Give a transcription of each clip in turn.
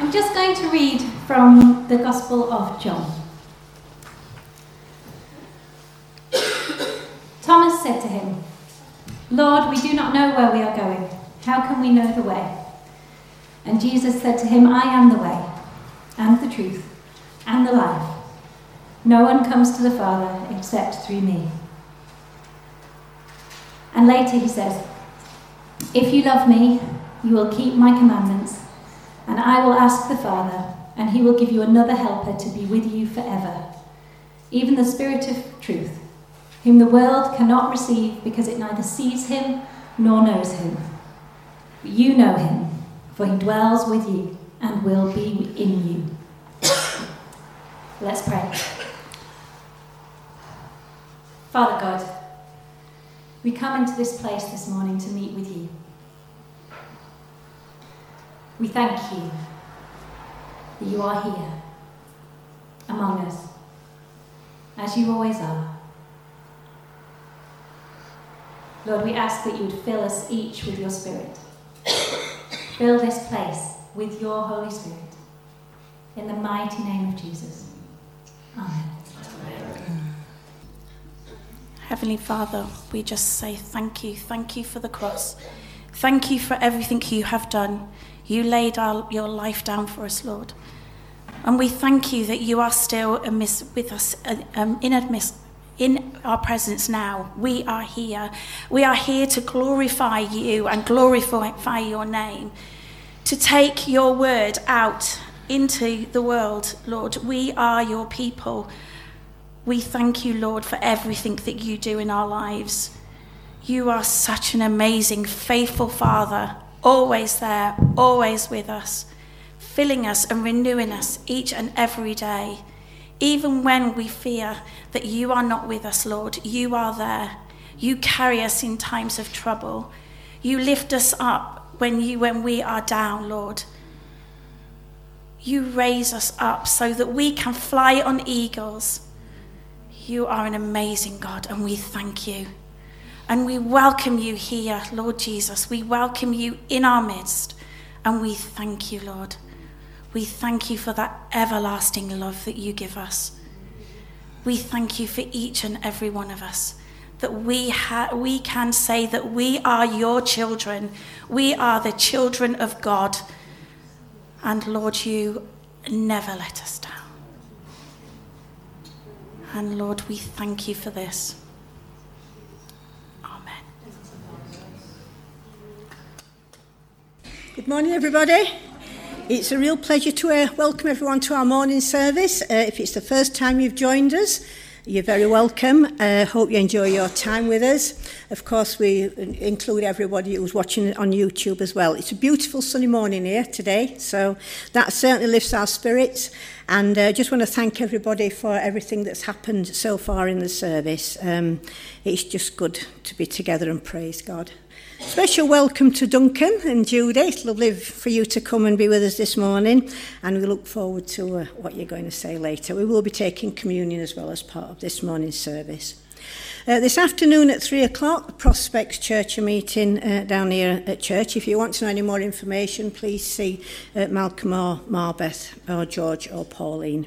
I'm just going to read from the Gospel of John. Thomas said to him, "Lord, we do not know where we are going. How can we know the way?" And Jesus said to him, "I am the way, and the truth, and the life. No one comes to the Father except through me." And later he says, "If you love me, you will keep my commandments, and I will ask the Father, and he will give you another helper to be with you forever, even the Spirit of truth, whom the world cannot receive because it neither sees him nor knows him. But you know him, for he dwells with you and will be in you." Let's pray. Father God, we come into this place this morning to meet with you. We thank you that you are here among us, as you always are. Lord, we ask that you would fill us each with your Spirit. Fill this place with your Holy Spirit. In the mighty name of Jesus. Amen. Heavenly Father, we just say thank you. Thank you for the cross. Thank you for everything you have done. You laid your life down for us, Lord. And we thank you that you are still with us, in our presence now. We are here. We are here to glorify you and glorify your name, to take your word out into the world, Lord. We are your people. We thank you, Lord, for everything that you do in our lives. You are such an amazing, faithful Father, always there, always with us, filling us and renewing us each and every day. Even when we fear that you are not with us, Lord, you are there. You carry us in times of trouble. You lift us up when we are down, Lord. You raise us up so that we can fly on eagles. You are an amazing God, and we thank you. And we welcome you here, Lord Jesus. We welcome you in our midst, and we thank you, Lord. We thank you for that everlasting love that you give us. We thank you for each and every one of us, that we can say that we are your children. We are the children of God. And Lord, you never let us down. And Lord, we thank you for this. Amen. Good morning, everybody. It's a real pleasure to welcome everyone to our morning service. If it's the first time you've joined us, you're very welcome. Hope you enjoy your time with us. Of course, we include everybody who's watching on YouTube as well. It's a beautiful sunny morning here today, so that certainly lifts our spirits. And I just want to thank everybody for everything that's happened so far in the service. It's just good to be together and praise God. Special welcome to Duncan and Judy. It's lovely for you to come and be with us this morning, and we look forward to what you're going to say later. We will be taking communion as well as part of this morning's service. This afternoon at 3 o'clock, the Prospects Church are meeting down here at church. If you want to know any more information, please see Malcolm or Marbeth or George or Pauline.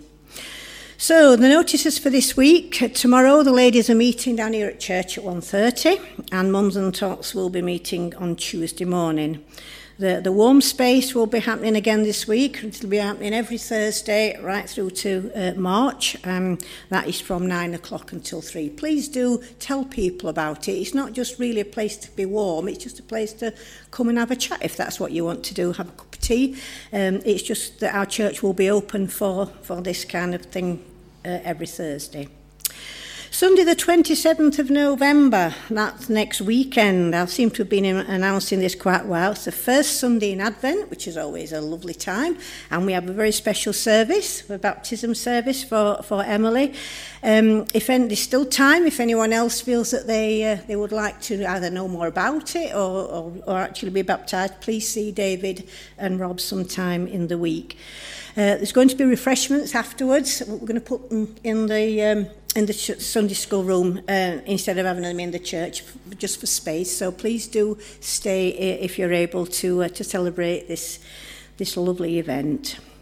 So the notices for this week: tomorrow the ladies are meeting down here at church at 1:30, and Mums and Tots will be meeting on Tuesday morning. The warm space will be happening again this week. It will be happening every Thursday right through to March. That is from 9 o'clock until 3. Please do tell people about it. It's not just really a place to be warm, it's just a place to come and have a chat if that's what you want to do, have a cup of tea. It's just that our church will be open for this kind of thing every Thursday. Sunday the 27th of November, that's next weekend. I seem to have been announcing this quite well. It's the first Sunday in Advent, which is always a lovely time, and we have a very special service, a baptism service for Emily. If there's still time, if anyone else feels that they would like to either know more about it or actually be baptised, please see David and Rob sometime in the week. There's going to be refreshments afterwards. We're going to put them in the Sunday school room instead of having them in the church, just for space. So please do stay if you're able to celebrate this lovely event.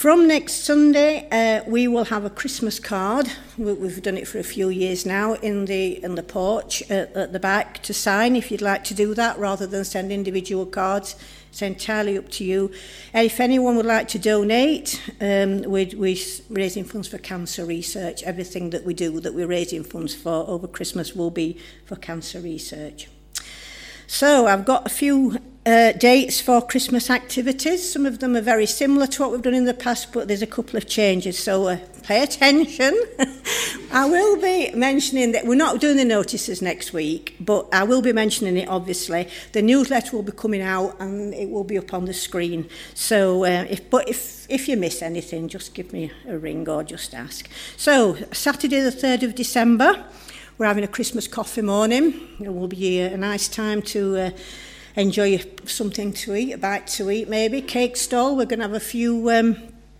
From next Sunday, we will have a Christmas card. We've done it for a few years now in the porch at the back to sign if you'd like to do that rather than send individual cards. It's entirely up to you. And if anyone would like to donate, we're raising funds for cancer research. Everything that we do that we're raising funds for over Christmas will be for cancer research. So I've got a few dates for Christmas activities. Some of them are very similar to what we've done in the past, but there's a couple of changes, so pay attention. I will be mentioning that we're not doing the notices next week, but I will be mentioning it, obviously. The newsletter will be coming out and it will be up on the screen. So if you miss anything, just give me a ring or just ask. So Saturday the 3rd of December, we're having a Christmas coffee morning. It will be a nice time to enjoy something to eat, a bite to eat maybe. Cake stall, we're going to have a few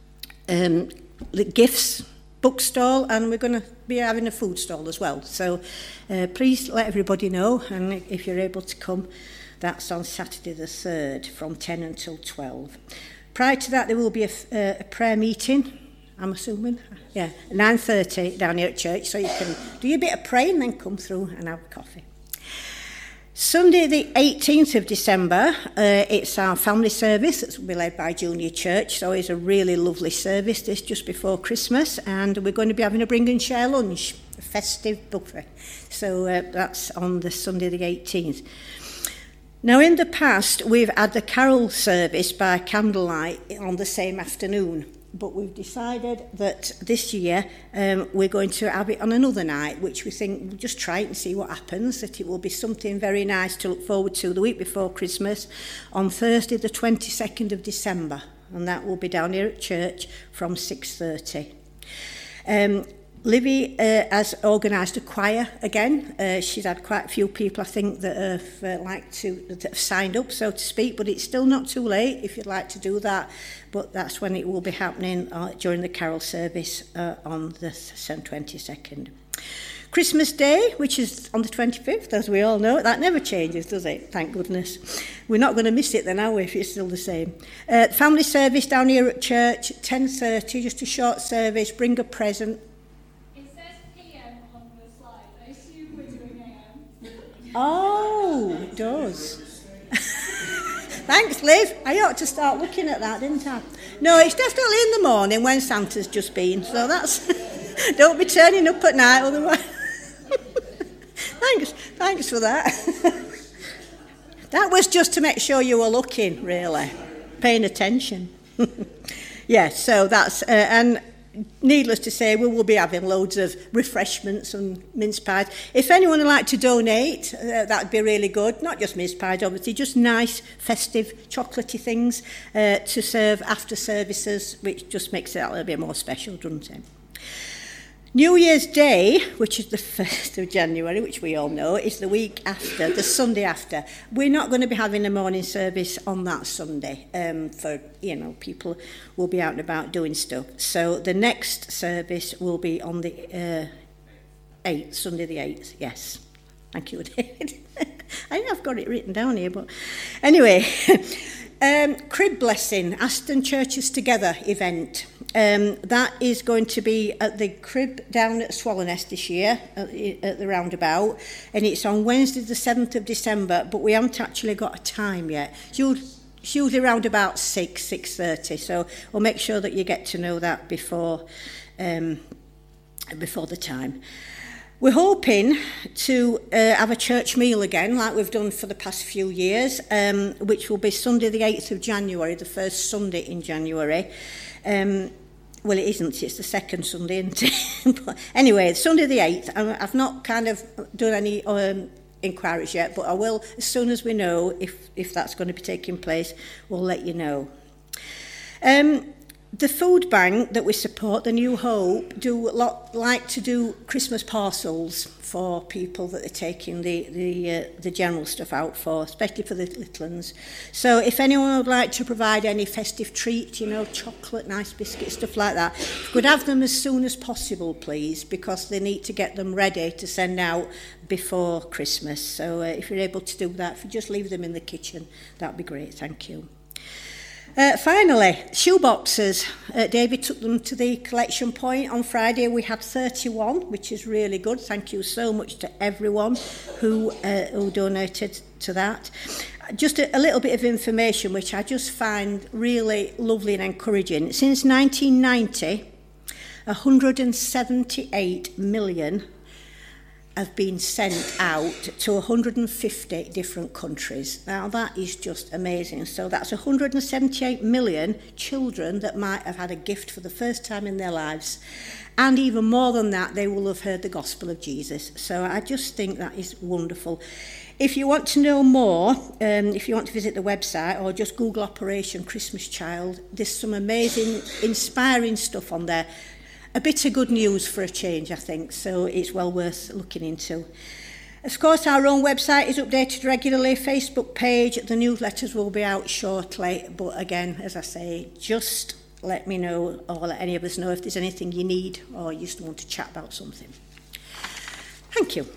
gifts, book stall, and we're going to be having a food stall as well. So please let everybody know, and if you're able to come, that's on Saturday the 3rd from 10 until 12. Prior to that, there will be a prayer meeting, I'm assuming. Yeah, 9:30 down here at church, so you can do your bit of praying and then come through and have coffee. Sunday the 18th of December, it's our family service. It's will be led by Junior Church, so it's a really lovely service, this just before Christmas, and we're going to be having a bring and share lunch, a festive buffet. So that's on the Sunday the 18th. Now in the past, we've had the carol service by candlelight on the same afternoon. But we've decided that this year we're going to have it on another night, which we think we'll just try it and see what happens, that it will be something very nice to look forward to the week before Christmas on Thursday the 22nd of December, and that will be down here at church from 6:30. Livy has organised a choir again. She's had quite a few people, I think, that have signed up, so to speak, but it's still not too late if you'd like to do that. But that's when it will be happening during the carol service on the 22nd. Christmas Day, which is on the 25th, as we all know, that never changes, does it? Thank goodness. We're not going to miss it then, are we, if it's still the same? Family service down here at church, 10:30, just a short service, bring a present. Oh, it does. Thanks, Liv. I ought to start looking at that, didn't I? No, it's definitely in the morning when Santa's just been, so that's... Don't be turning up at night, otherwise... Thanks for that. That was just to make sure you were looking, really, paying attention. Yeah, so that's... and needless to say, we will be having loads of refreshments and mince pies. If anyone would like to donate, that would be really good. Not just mince pies, obviously, just nice, festive, chocolatey things to serve after services, which just makes it a little bit more special, doesn't it? New Year's Day, which is the 1st of January, which we all know, is the week after, the Sunday after. We're not going to be having a morning service on that Sunday for, people will be out and about doing stuff. So the next service will be on the 8th, Sunday the 8th, yes. Thank you, David. I know I've got it written down here, but anyway... Crib Blessing, Aston Churches Together event. That is going to be at the crib down at Swallownest this year, at the roundabout, and it's on Wednesday the 7th of December, but we haven't actually got a time yet. It's usually around about 6:30, so we'll make sure that you get to know that before the time. We're hoping to have a church meal again, like we've done for the past few years, which will be Sunday the 8th of January, the first Sunday in January. Well, it isn't, it's the second Sunday, isn't it? But anyway, Sunday the 8th. I've not kind of done any inquiries yet, but I will, as soon as we know if that's going to be taking place, we'll let you know. The food bank that we support, the New Hope, like to do Christmas parcels for people that they're taking the general stuff out for, especially for the little ones. So if anyone would like to provide any festive treat, chocolate, nice biscuits, stuff like that, we'd have them as soon as possible, please, because they need to get them ready to send out before Christmas. So if you're able to do that, if you just leave them in the kitchen, that'd be great. Thank you. Finally, shoeboxes. David took them to the collection point on Friday. We had 31, which is really good. Thank you so much to everyone who donated to that. Just a little bit of information, which I just find really lovely and encouraging. Since 1990, 178 million have been sent out to 150 different countries. Now that is just amazing. So that's 178 million children that might have had a gift for the first time in their lives. And even more than that, they will have heard the gospel of Jesus. So I just think that is wonderful. If you want to know more, if you want to visit the website or just Google Operation Christmas Child, there's some amazing, inspiring stuff on there. A bit of good news for a change, I think, so it's well worth looking into. Of course, our own website is updated regularly, Facebook page, the newsletters will be out shortly, but again, as I say, just let me know or let any of us know if there's anything you need or you just want to chat about something. Thank you.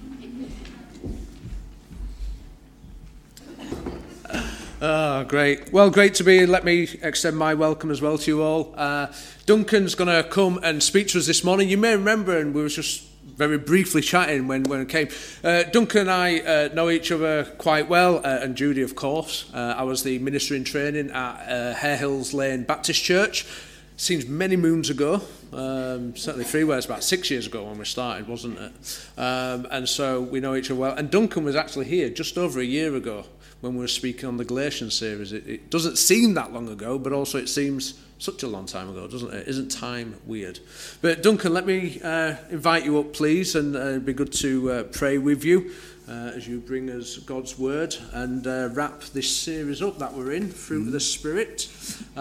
Great. Well, great to be here. Let me extend my welcome as well to you all. Duncan's going to come and speak to us this morning. You may remember, and we were just very briefly chatting when it came. Duncan and I know each other quite well, and Judy, of course. I was the minister in training at Hare Hills Lane Baptist Church. Seems many moons ago, certainly Freeway, about 6 years ago when we started, wasn't it? And so we know each other well. And Duncan was actually here just over a year ago when we were speaking on the Galatians series. It doesn't seem that long ago, but also it seems such a long time ago, doesn't it? Isn't time weird? But Duncan, let me invite you up, please, and it'd be good to pray with you as you bring us God's word and wrap this series up that we're in, Fruit of the Spirit.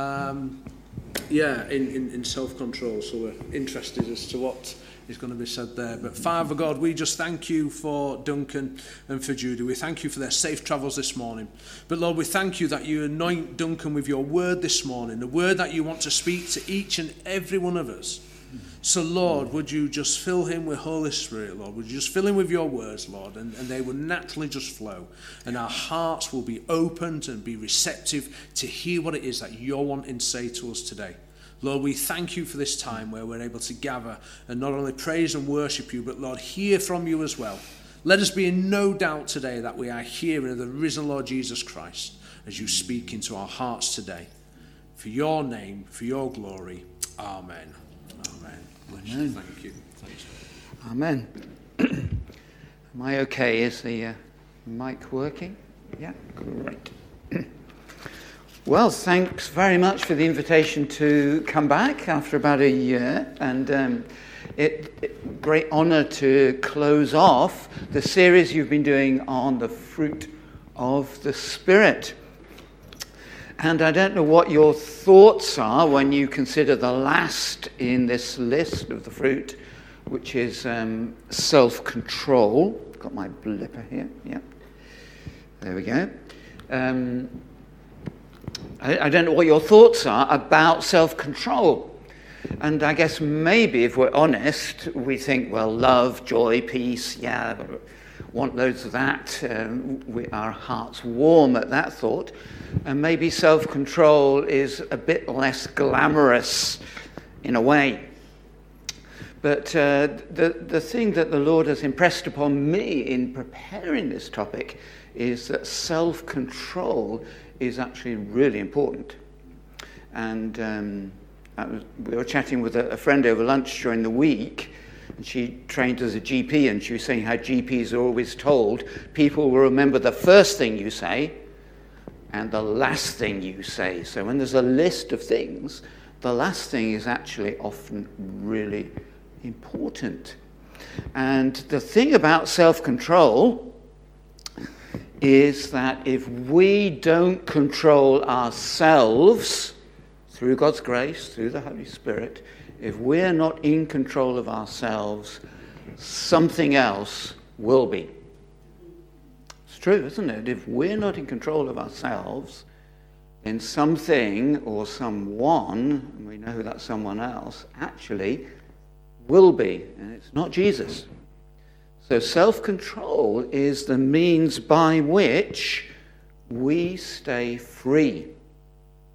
In self-control, so we're interested as to what is going to be said there. But Father God, we just thank you for Duncan and for Judy. We thank you for their safe travels this morning. But Lord, we thank you that you anoint Duncan with your word this morning, the word that you want to speak to each and every one of us. So Lord, would you just fill him with Holy Spirit, Lord? Would you just fill him with your words, Lord? And they will naturally just flow. And our hearts will be opened and be receptive to hear what it is that you're wanting to say to us today. Lord, we thank you for this time where we're able to gather and not only praise and worship you, but Lord, hear from you as well. Let us be in no doubt today that we are hearing of the risen Lord Jesus Christ as you speak into our hearts today. For your name, for your glory. Amen. Amen. Amen. Thank you. Thanks. Amen. Am I okay? Is the mic working? Yeah, great. Well, thanks very much for the invitation to come back after about a year, and great honour to close off the series you've been doing on the fruit of the Spirit. And I don't know what your thoughts are when you consider the last in this list of the fruit, which is self-control. Got my blipper here. Yeah, there we go. I don't know what your thoughts are about self-control. And I guess maybe, if we're honest, we think, well, love, joy, peace, yeah, want loads of that. Our hearts warm at that thought. And maybe self-control is a bit less glamorous in a way. But the thing that the Lord has impressed upon me in preparing this topic is that self-control is actually really important. And we were chatting with a friend over lunch during the week, and she trained as a GP, and she was saying how GPs are always told people will remember the first thing you say and the last thing you say. So when there's a list of things, the last thing is actually often really important. And the thing about self-control is that if we don't control ourselves through God's grace, through the Holy Spirit, if we're not in control of ourselves, something else will be. It's true, isn't it? If we're not in control of ourselves, then something or someone, and we know that someone else, actually will be, and it's not Jesus. So self-control is the means by which we stay free.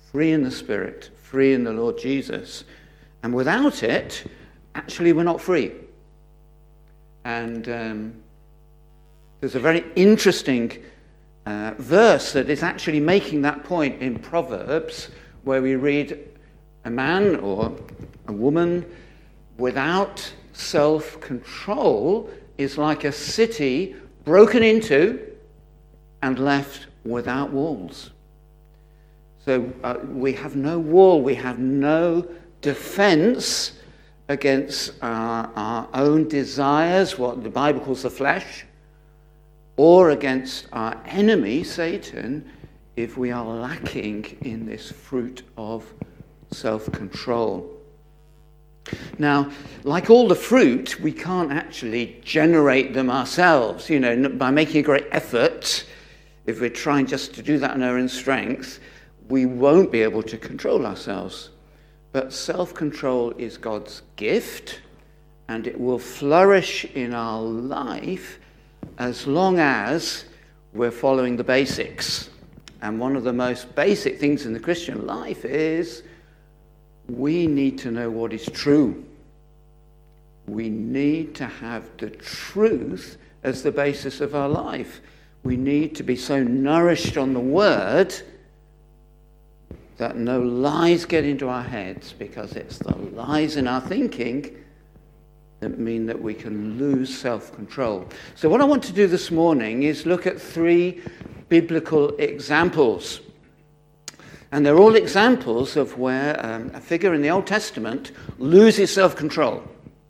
free in the Spirit, free in the Lord Jesus. And without it, actually we're not free. And there's a very interesting verse that is actually making that point in Proverbs, where we read, a man or a woman without self-control is like a city broken into and left without walls. So we have no wall, we have no defense against our own desires, what the Bible calls the flesh, or against our enemy, Satan, if we are lacking in this fruit of self-control. Now, like all the fruit, we can't actually generate them ourselves. By making a great effort, if we're trying just to do that in our own strength, we won't be able to control ourselves. But self-control is God's gift, and it will flourish in our life as long as we're following the basics. And one of the most basic things in the Christian life is we need to know what is true. We need to have the truth as the basis of our life. We need to be so nourished on the Word that no lies get into our heads, because it's the lies in our thinking that mean that we can lose self-control. So what I want to do this morning is look at 3 biblical examples. And they're all examples of where a figure in the Old Testament loses self-control.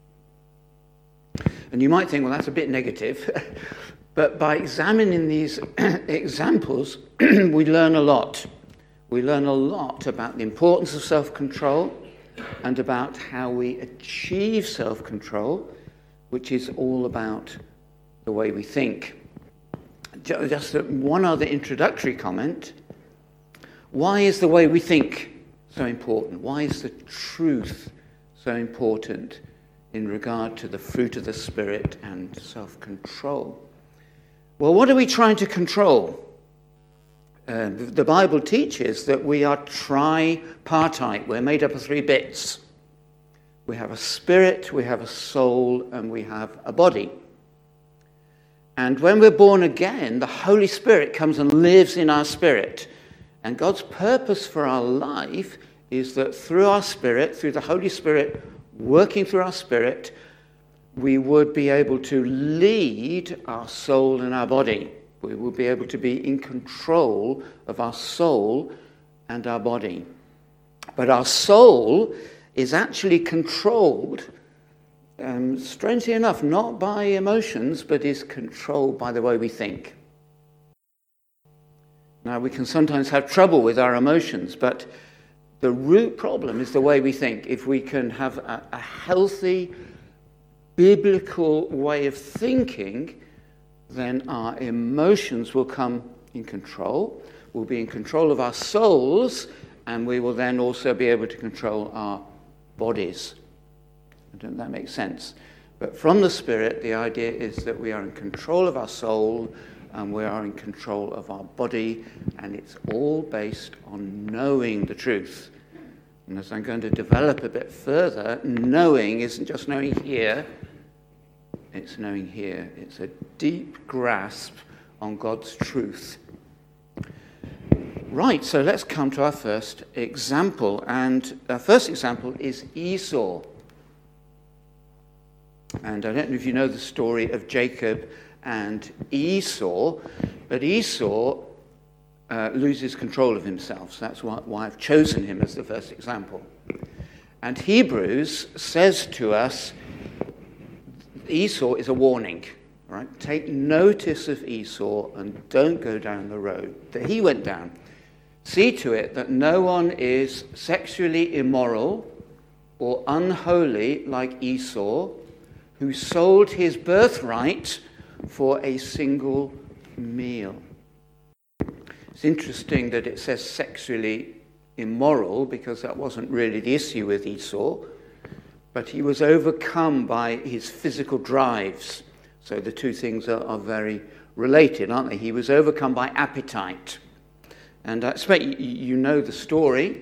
And you might think, well, that's a bit negative. But by examining these examples, we learn a lot. We learn a lot about the importance of self-control and about how we achieve self-control, which is all about the way we think. Just one other introductory comment. Why is the way we think so important? Why is the truth so important in regard to the fruit of the Spirit and self-control? Well, what are we trying to control? The Bible teaches that we are tripartite. We're made up of 3 bits. We have a spirit, we have a soul, and we have a body. And when we're born again, the Holy Spirit comes and lives in our spirit. And God's purpose for our life is that through our spirit, through the Holy Spirit working through our spirit, we would be able to lead our soul and our body. We will be able to be in control of our soul and our body. But our soul is actually controlled, strangely enough, not by emotions, but is controlled by the way we think. Now, we can sometimes have trouble with our emotions, but the root problem is the way we think. If we can have a healthy, biblical way of thinking, then our emotions will come in control. We'll be in control of our souls, and we will then also be able to control our bodies. I don't know if that makes sense. But from the Spirit, the idea is that we are in control of our soul, and we are in control of our body, and it's all based on knowing the truth. And as I'm going to develop a bit further, knowing isn't just knowing here, it's knowing here. It's a deep grasp on God's truth. Right, so let's come to our first example. And our first example is Esau. And I don't know if you know the story of Jacob and Esau, but Esau loses control of himself. So that's why I've chosen him as the first example. And Hebrews says to us, Esau is a warning, right? Take notice of Esau and don't go down the road that he went down. See to it that no one is sexually immoral or unholy like Esau, who sold his birthright for a single meal. It's interesting that it says sexually immoral, because that wasn't really the issue with Esau, but he was overcome by his physical drives. So the two things are very related, aren't they? He was overcome by appetite. And I expect you know the story.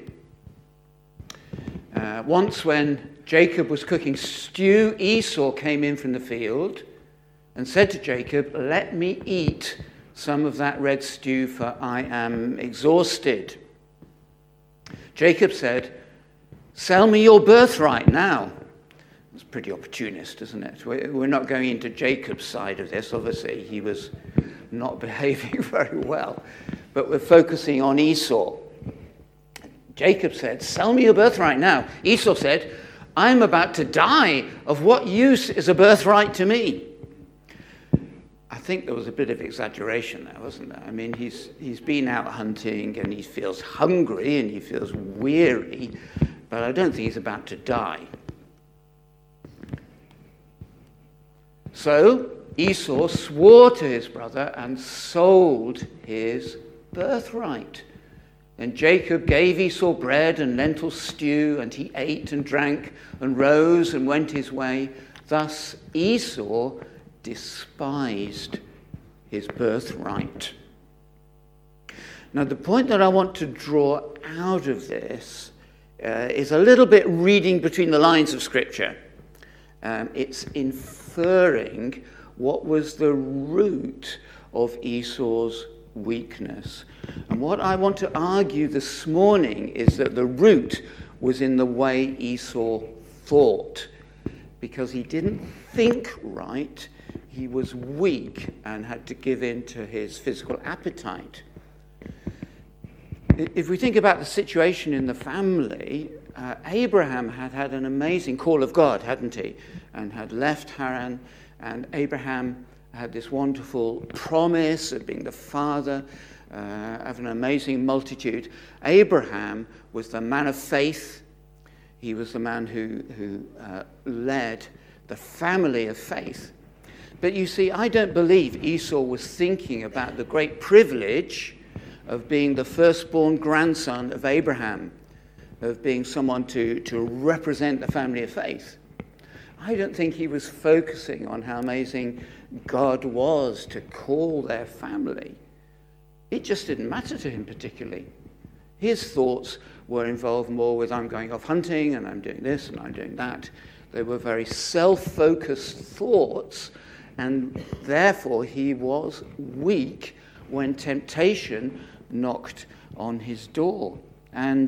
Once when Jacob was cooking stew, Esau came in from the field and said to Jacob, "Let me eat some of that red stew, for I am exhausted." Jacob said, "Sell me your birthright now." It's pretty opportunist, isn't it? We're not going into Jacob's side of this. Obviously, he was not behaving very well. But we're focusing on Esau. Jacob said, "Sell me your birthright now." Esau said, "I'm about to die. Of what use is a birthright to me?" I think there was a bit of exaggeration there, wasn't there? I mean, he's been out hunting and he feels hungry and he feels weary, but I don't think he's about to die. So Esau swore to his brother and sold his birthright. Then Jacob gave Esau bread and lentil stew, and he ate and drank and rose and went his way. Thus Esau despised his birthright. Now, the point that I want to draw out of this is a little bit reading between the lines of Scripture. It's inferring what was the root of Esau's weakness. And what I want to argue this morning is that the root was in the way Esau thought. Because he didn't think right, he was weak and had to give in to his physical appetite. If we think about the situation in the family, Abraham had had an amazing call of God, hadn't he? And had left Haran, and Abraham had this wonderful promise of being the father of an amazing multitude. Abraham was the man of faith. He was the man who led the family of faith. But you see, I don't believe Esau was thinking about the great privilege of being the firstborn grandson of Abraham, of being someone to represent the family of faith. I don't think he was focusing on how amazing God was to call their family. It just didn't matter to him particularly. His thoughts were involved more with, I'm going off hunting and I'm doing this and I'm doing that. They were very self-focused thoughts, and therefore he was weak when temptation knocked on his door. And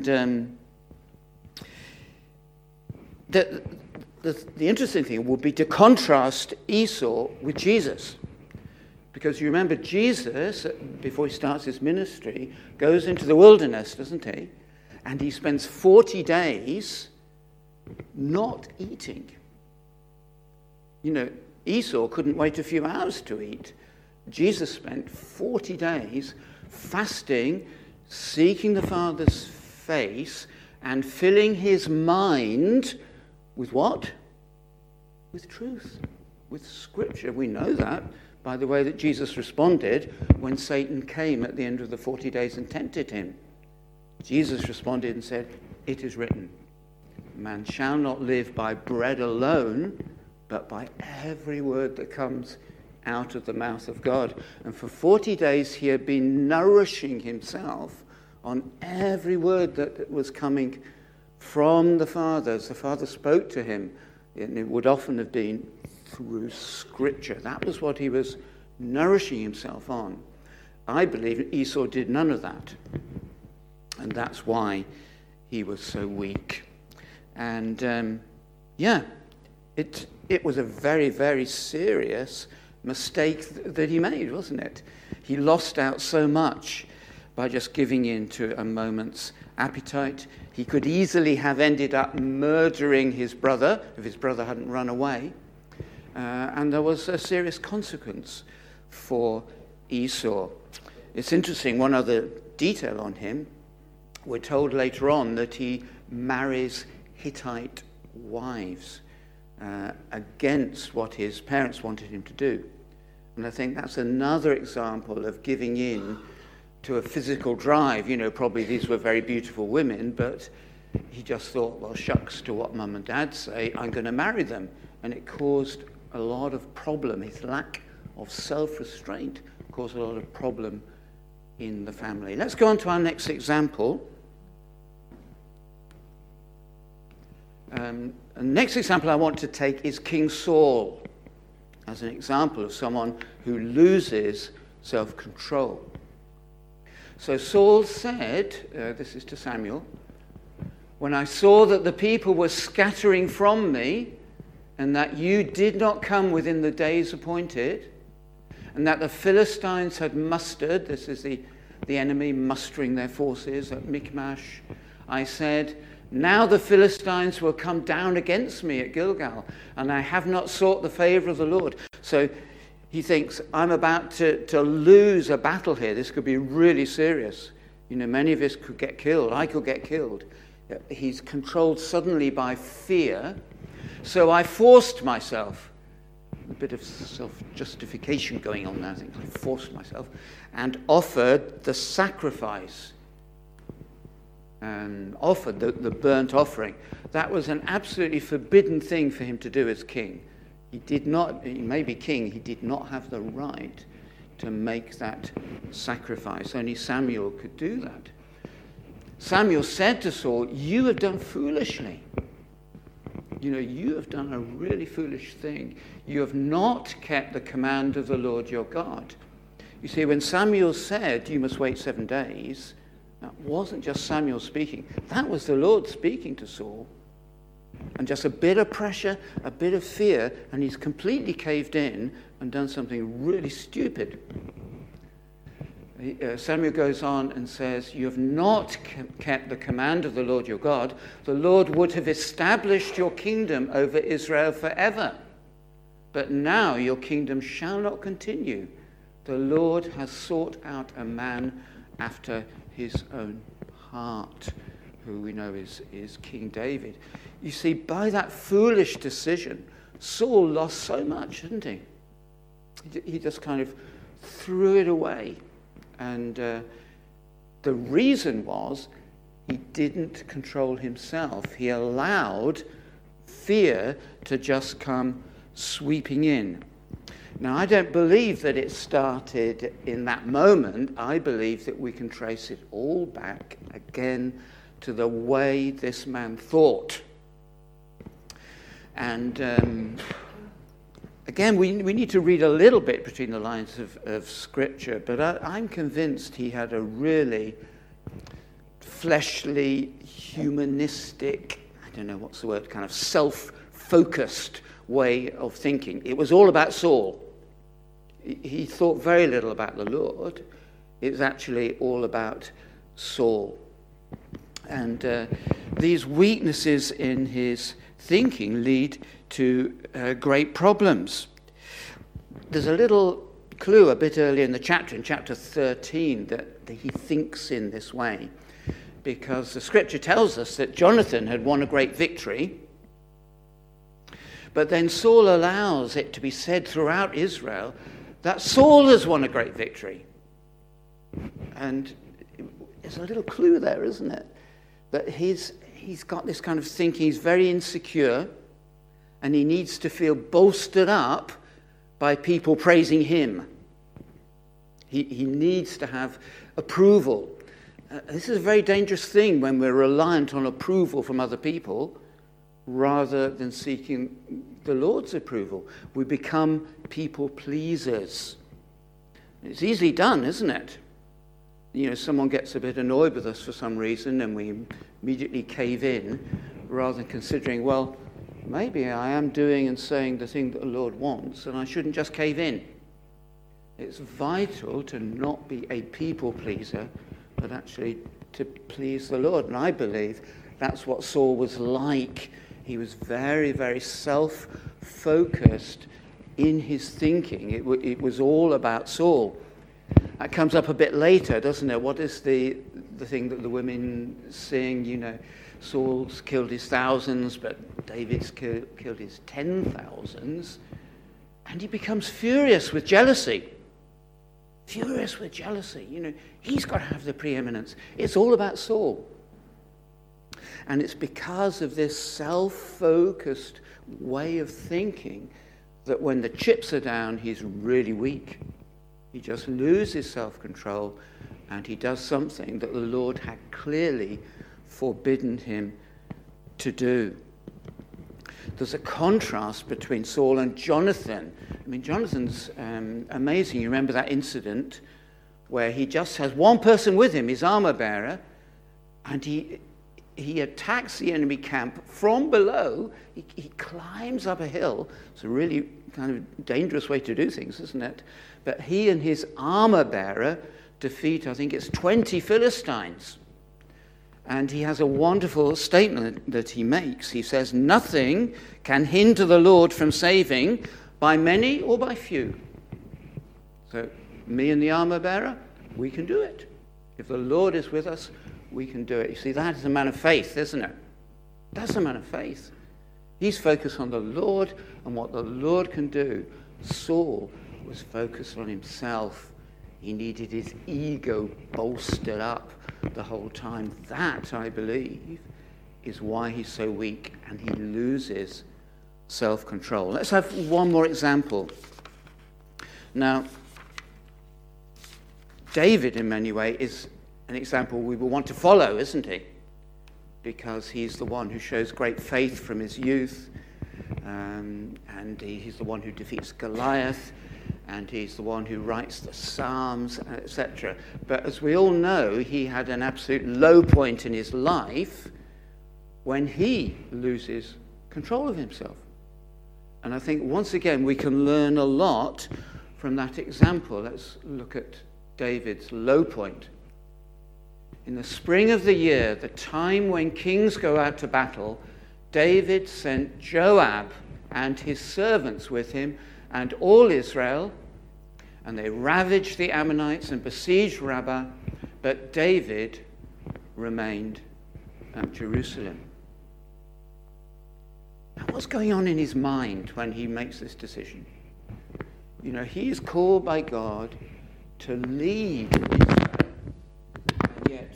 the interesting thing would be to contrast Esau with Jesus. Because you remember Jesus, before he starts his ministry, goes into the wilderness, doesn't he? And he spends 40 days not eating. You know, Esau couldn't wait a few hours to eat. Jesus spent 40 days fasting, seeking the Father's face, and filling his mind with what? With truth, with Scripture. We know that by the way that Jesus responded when Satan came at the end of the 40 days and tempted him. Jesus responded and said, "It is written, man shall not live by bread alone, but by every word that comes out of the mouth of God." And for 40 days he had been nourishing himself on every word that was coming from the Father. As the Father spoke to him, and it would often have been through Scripture. That was what he was nourishing himself on. I believe Esau did none of that. And that's why he was so weak. And it was a very, very serious mistake that he made, wasn't it? He lost out so much by just giving in to a moment's appetite. He could easily have ended up murdering his brother if his brother hadn't run away. And there was a serious consequence for Esau. It's interesting, one other detail on him. We're told later on that he marries Hittite wives against what his parents wanted him to do. And I think that's another example of giving in to a physical drive. You know, probably these were very beautiful women, but he just thought, well, shucks to what mum and dad say, I'm going to marry them. And it caused a lot of problem. His lack of self-restraint caused a lot of problem in the family. Let's go on to our next example. The next example I want to take is King Saul as an example of someone who loses self-control. So Saul said, this is to Samuel, "When I saw that the people were scattering from me, and that you did not come within the days appointed, and that the Philistines had mustered," this is the enemy mustering their forces at Michmash, "I said, now the Philistines will come down against me at Gilgal, and I have not sought the favor of the Lord." So he thinks, I'm about to lose a battle here. This could be really serious. Many of us could get killed. I could get killed. He's controlled suddenly by fear. So I forced myself. A bit of self-justification going on there. I think I forced myself and offered the sacrifice. And offered the burnt offering. That was an absolutely forbidden thing for him to do as king. He may be king, he did not have the right to make that sacrifice. Only Samuel could do that. Samuel said to Saul, "You have done foolishly. You have done a really foolish thing. You have not kept the command of the Lord your God." You see, when Samuel said, "You must wait 7 days," that wasn't just Samuel speaking. That was the Lord speaking to Saul. And just a bit of pressure, a bit of fear, and he's completely caved in and done something really stupid. Samuel goes on and says, "You have not kept the command of the Lord your God. The Lord would have established your kingdom over Israel forever. But now your kingdom shall not continue. The Lord has sought out a man after his own heart," who we know is King David. You see, by that foolish decision, Saul lost so much, didn't he? He just kind of threw it away. And the reason was he didn't control himself. He allowed fear to just come sweeping in. Now, I don't believe that it started in that moment. I believe that we can trace it all back again to the way this man thought. And again, we need to read a little bit between the lines of Scripture, but I'm convinced he had a really fleshly, humanistic, I don't know what's the word, kind of self-focused way of thinking. It was all about Saul. He thought very little about the Lord. It was actually all about Saul. And these weaknesses in his thinking lead to great problems. There's a little clue a bit earlier in the chapter, in chapter 13, that he thinks in this way. Because the Scripture tells us that Jonathan had won a great victory. But then Saul allows it to be said throughout Israel that Saul has won a great victory. And there's a little clue there, isn't it? That he's got this kind of thinking. He's very insecure, and he needs to feel bolstered up by people praising him. He needs to have approval. This is a very dangerous thing when we're reliant on approval from other people rather than seeking the Lord's approval. We become people pleasers. It's easily done, isn't it? Someone gets a bit annoyed with us for some reason and we immediately cave in rather than considering, well, maybe I am doing and saying the thing that the Lord wants and I shouldn't just cave in. It's vital to not be a people pleaser, but actually to please the Lord. And I believe that's what Saul was like. He was very, very self-focused in his thinking. It was all about Saul. That comes up a bit later, doesn't it? What is the thing that the women sing? Saul's killed his thousands, but David's killed his 10,000s. And he becomes furious with jealousy. Furious with jealousy. He's got to have the preeminence. It's all about Saul. And it's because of this self-focused way of thinking that when the chips are down, he's really weak. He just loses self-control and he does something that the Lord had clearly forbidden him to do. There's a contrast between Saul and Jonathan. I mean, Jonathan's amazing. You remember that incident where he just has one person with him, his armor bearer, and he attacks the enemy camp from below. He climbs up a hill. It's a really kind of dangerous way to do things, isn't it? But he and his armor bearer defeat, I think it's 20 Philistines. And he has a wonderful statement that he makes. He says, "Nothing can hinder the Lord from saving, by many or by few." So, me and the armor bearer, we can do it. If the Lord is with us, we can do it. You see, that is a man of faith, isn't it? That's a man of faith. He's focused on the Lord and what the Lord can do. Saul was focused on himself. He needed his ego bolstered up the whole time. That, I believe, is why he's so weak and he loses self-control. Let's have one more example. Now, David, in many ways, is an example we will want to follow, isn't he? Because he's the one who shows great faith from his youth, and he's the one who defeats Goliath, and he's the one who writes the Psalms, etc. But as we all know, he had an absolute low point in his life when he loses control of himself. And I think, once again, we can learn a lot from that example. Let's look at David's low point. In the spring of the year, the time when kings go out to battle, David sent Joab and his servants with him and all Israel, and they ravaged the Ammonites and besieged Rabbah, but David remained at Jerusalem. Now, what's going on in his mind when he makes this decision? You know, he is called by God to lead Israel, and yet,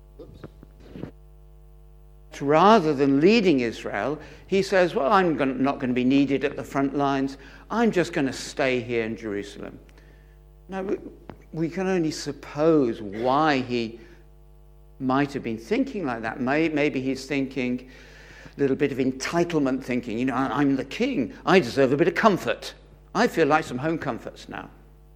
rather than leading Israel, he says, well, I'm not going to be needed at the front lines. I'm just going to stay here in Jerusalem. Now, we can only suppose why he might have been thinking like that. Maybe he's thinking a little bit of entitlement thinking. You know, I'm the king. I deserve a bit of comfort. I feel like some home comforts now.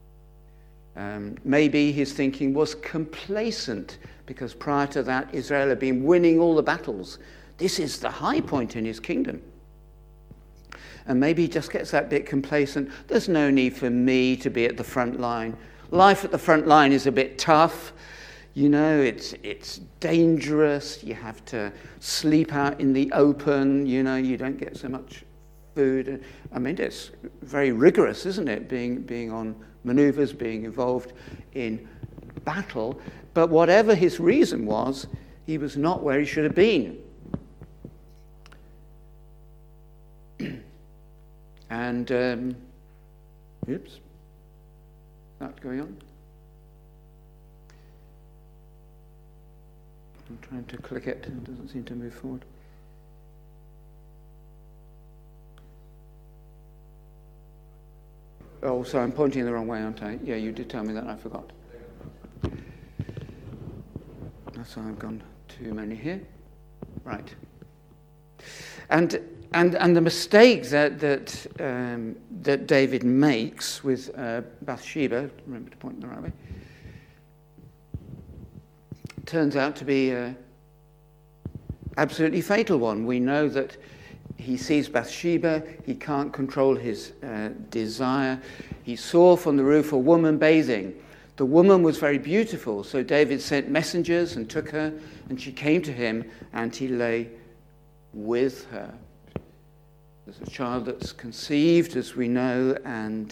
Maybe his thinking was complacent, because prior to that, Israel had been winning all the battles. This is the high point in his kingdom. And maybe he just gets that bit complacent. There's no need for me to be at the front line. Life at the front line is a bit tough. You know, it's dangerous. You have to sleep out in the open. You know, you don't get so much food. I mean, it's very rigorous, isn't it? Being on maneuvers, being involved in battle. But whatever his reason was, he was not where he should have been. And, oops, that's going on. I'm trying to click it, it doesn't seem to move forward. Oh, so I'm pointing the wrong way, aren't I? Yeah, you did tell me that, I forgot. So I've gone too many here. Right. And the mistake that David makes with Bathsheba, remember to point in the right way, turns out to be an absolutely fatal one. We know that he sees Bathsheba, he can't control his desire. He saw from the roof a woman bathing. The woman was very beautiful, so David sent messengers and took her, and she came to him, and he lay with her. There's a child that's conceived, as we know, and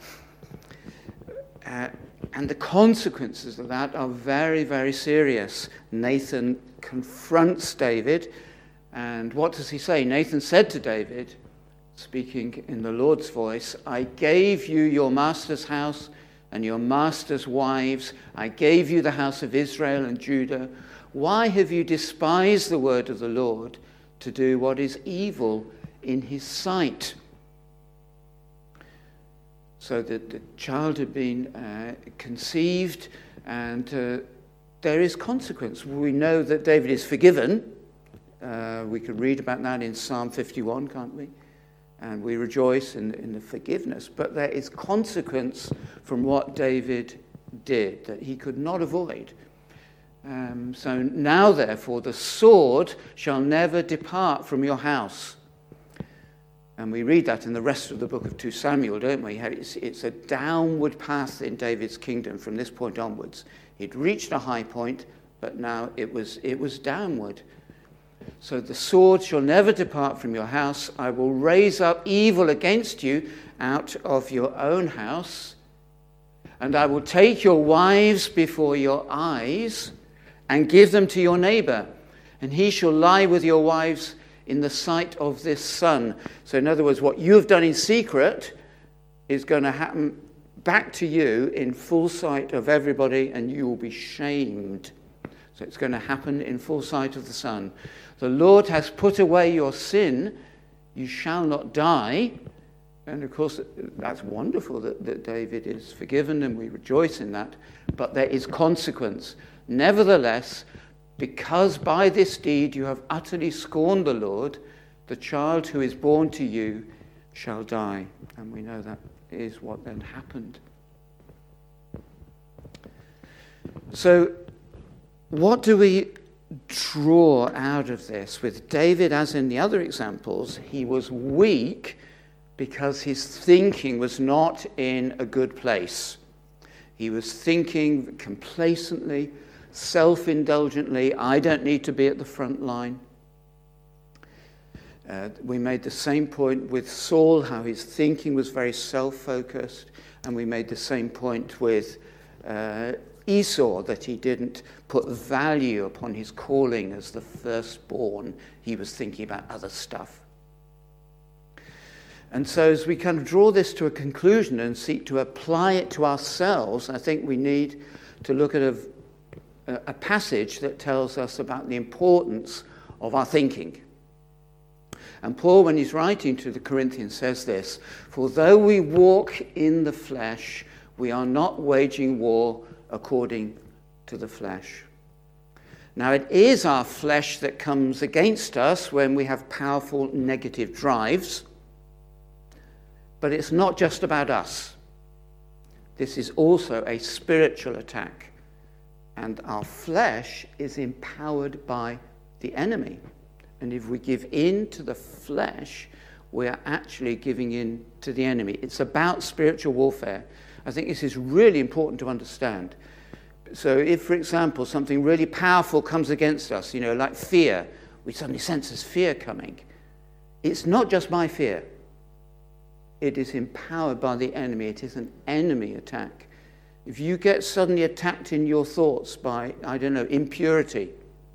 the consequences of that are very, very serious. Nathan confronts David, and what does he say? Nathan said to David, speaking in the Lord's voice, I gave you your master's house and your master's wives. I gave you the house of Israel and Judah. Why have you despised the word of the Lord to do what is evil in his sight? So that the child had been conceived, and there is consequence. We know that David is forgiven. We can read about that in Psalm 51, can't we? And we rejoice in the forgiveness. But there is consequence from what David did that he could not avoid. So now, therefore, the sword shall never depart from your house. And we read that in the rest of the book of 2 Samuel, don't we? It's a downward path in David's kingdom from this point onwards. He'd reached a high point, but now it was downward. So the sword shall never depart from your house. I will raise up evil against you out of your own house. And I will take your wives before your eyes and give them to your neighbor. And he shall lie with your wives in the sight of this sun. So in other words, what you have done in secret is going to happen back to you in full sight of everybody, and you will be shamed. So it's going to happen in full sight of the sun. The Lord has put away your sin. You shall not die. And of course, that's wonderful that David is forgiven, and we rejoice in that. But there is consequence. Nevertheless, because by this deed you have utterly scorned the Lord, the child who is born to you shall die. And we know that is what then happened. So, what do we draw out of this? With David, as in the other examples, he was weak because his thinking was not in a good place. He was thinking complacently, self-indulgently. I don't need to be at the front line. We made the same point with Saul, how his thinking was very self-focused, and we made the same point with Esau, that he didn't put value upon his calling as the firstborn. He was thinking about other stuff. And so as we kind of draw this to a conclusion and seek to apply it to ourselves, I think we need to look at a passage that tells us about the importance of our thinking. And Paul, when he's writing to the Corinthians, says this: "For though we walk in the flesh, we are not waging war according to the flesh." Now, it is our flesh that comes against us when we have powerful negative drives, but it's not just about us. This is also a spiritual attack. And our flesh is empowered by the enemy. And if we give in to the flesh, we are actually giving in to the enemy. It's about spiritual warfare. I think this is really important to understand. So if, for example, something really powerful comes against us, like fear, we suddenly sense there's fear coming. It's not just my fear. It is empowered by the enemy. It is an enemy attack. If you get suddenly attacked in your thoughts by, impurity,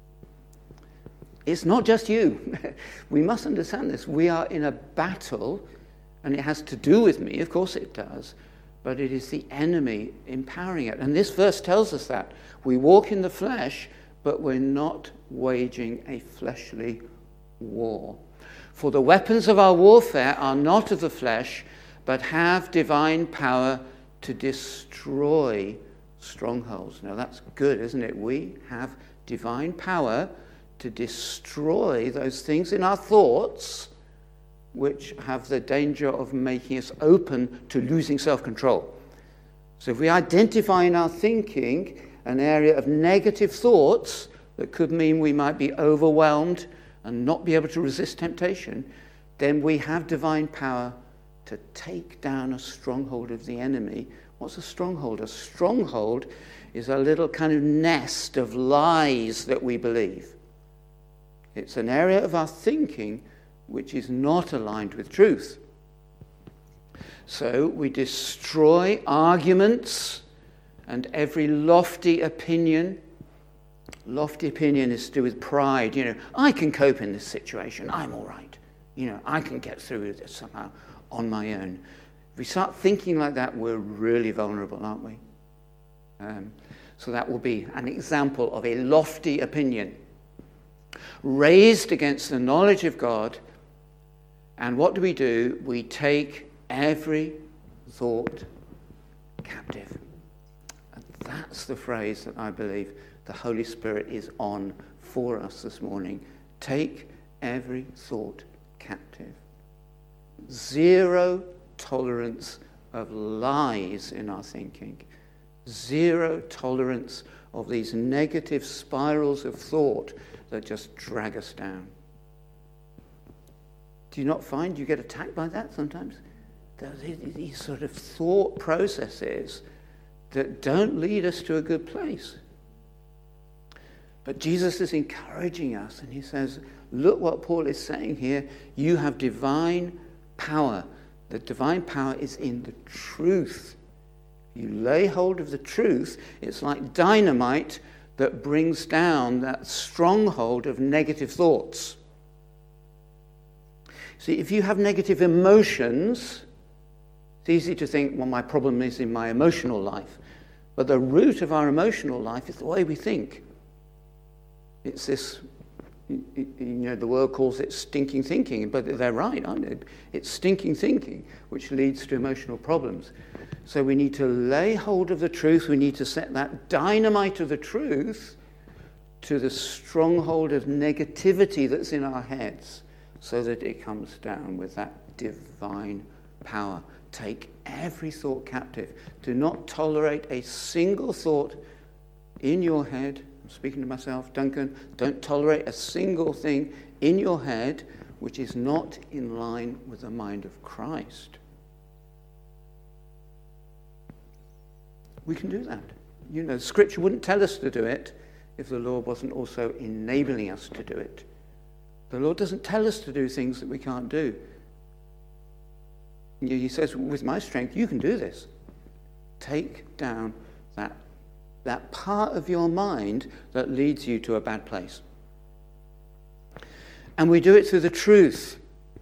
it's not just you. We must understand this. We are in a battle, and it has to do with me. Of course it does. But it is the enemy empowering it. And this verse tells us that. We walk in the flesh, but we're not waging a fleshly war. For the weapons of our warfare are not of the flesh, but have divine power to destroy strongholds. Now that's good, isn't it? We have divine power to destroy those things in our thoughts which have the danger of making us open to losing self-control. So if we identify in our thinking an area of negative thoughts that could mean we might be overwhelmed and not be able to resist temptation, then we have divine power to take down a stronghold of the enemy. What's a stronghold? A stronghold is a little kind of nest of lies that we believe. It's an area of our thinking which is not aligned with truth. So we destroy arguments and every lofty opinion. Lofty opinion is to do with pride. I can cope in this situation. I'm all right. I can get through this somehow on my own. If we start thinking like that, we're really vulnerable, aren't we? So that will be an example of a lofty opinion raised against the knowledge of God. And what do? We take every thought captive. And that's the phrase that I believe the Holy Spirit is on for us this morning. Take every thought captive. Zero tolerance of lies in our thinking. Zero tolerance of these negative spirals of thought that just drag us down. Do you not find you get attacked by that sometimes? These sort of thought processes that don't lead us to a good place. But Jesus is encouraging us, and he says, look what Paul is saying here. You have divine power. The divine power is in the truth. You lay hold of the truth, it's like dynamite that brings down that stronghold of negative thoughts. See, if you have negative emotions, it's easy to think, well, my problem is in my emotional life. But the root of our emotional life is the way we think. It's this, the world calls it stinking thinking, but they're right, aren't they? It's stinking thinking which leads to emotional problems. So we need to lay hold of the truth. We need to set that dynamite of the truth to the stronghold of negativity that's in our heads, so that it comes down with that divine power. Take every thought captive. Do not tolerate a single thought in your head. I'm speaking to myself, Duncan. Don't tolerate a single thing in your head which is not in line with the mind of Christ. We can do that. Scripture wouldn't tell us to do it if the Lord wasn't also enabling us to do it. The Lord doesn't tell us to do things that we can't do. He says, with my strength, you can do this. Take down that part of your mind that leads you to a bad place. And we do it through the truth.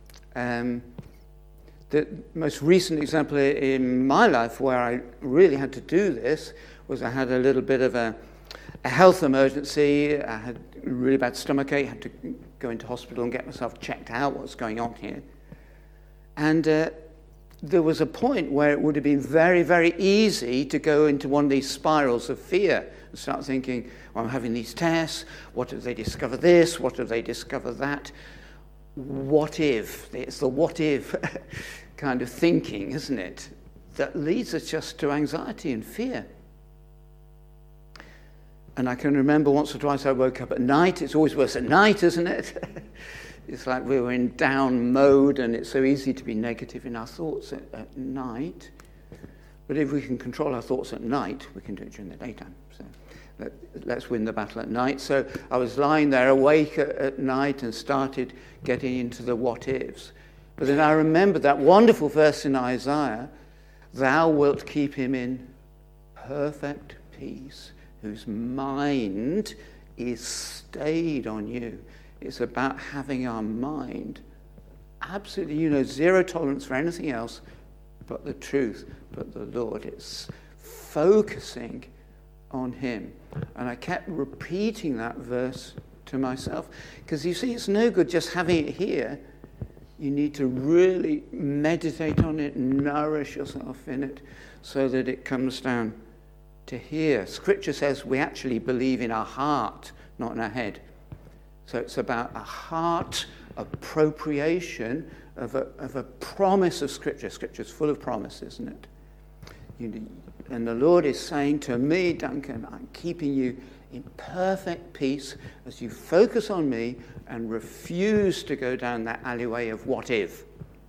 The most recent example in my life where I really had to do this was I had a little bit of a health emergency. I had a really bad stomachache, had to go into hospital and get myself checked out, what's going on here. And there was a point where it would have been very, very easy to go into one of these spirals of fear and start thinking, well, I'm having these tests. What if they discover this? What if they discover that? What if? It's the what if kind of thinking, isn't it? That leads us just to anxiety and fear. And I can remember once or twice I woke up at night. It's always worse at night, isn't it? It's like we were in down mode, and it's so easy to be negative in our thoughts at night. But if we can control our thoughts at night, we can do it during the daytime. So let's win the battle at night. So I was lying there awake at night and started getting into the what-ifs. But then I remembered that wonderful verse in Isaiah, thou wilt keep him in perfect peace, whose mind is stayed on you. It's about having our mind absolutely, zero tolerance for anything else but the truth, but the Lord. It's focusing on him. And I kept repeating that verse to myself. Because you see, it's no good just having it here. You need to really meditate on it, nourish yourself in it, so that it comes down to here. Scripture says we actually believe in our heart, not in our head. So it's about a heart appropriation of a promise of Scripture. Scripture's full of promises, isn't it? And the Lord is saying to me, Duncan, I'm keeping you in perfect peace as you focus on me and refuse to go down that alleyway of what if.